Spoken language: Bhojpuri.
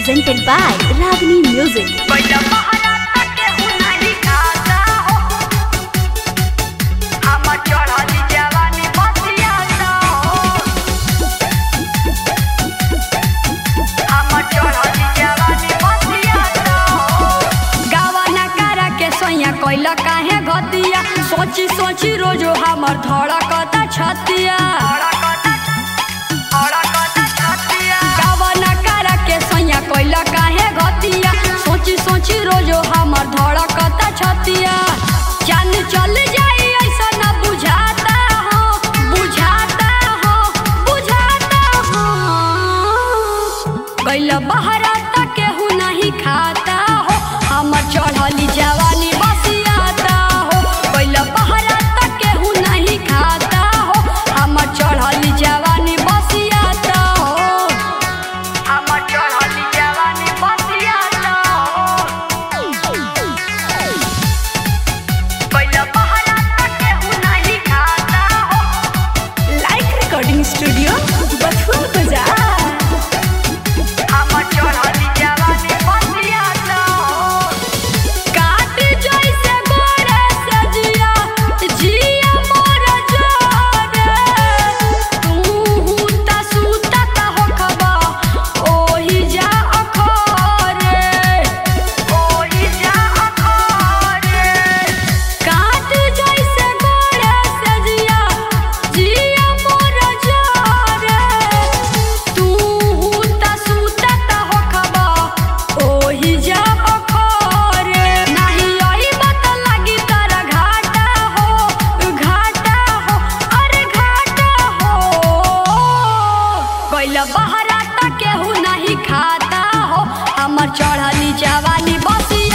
presented by Ragini Music. कोइला काहे घतिया सोची सोची रोजो हमर धड़कता छतिया गावना करा के सैया कोइला काहे घतिया सोची सोची रोजो हमर धड़कता छतिया जान चल जाई ऐसा न बुझाता हो बुझाता हो बुझाता हो गइला बहरा तक केहू नहीं खाता हो हमर चढ़ली जवानी स्टूडियो बथुआ बाजार बहरा तक केहू नहीं खाता हो हमर चढ़ली जवानी बसिया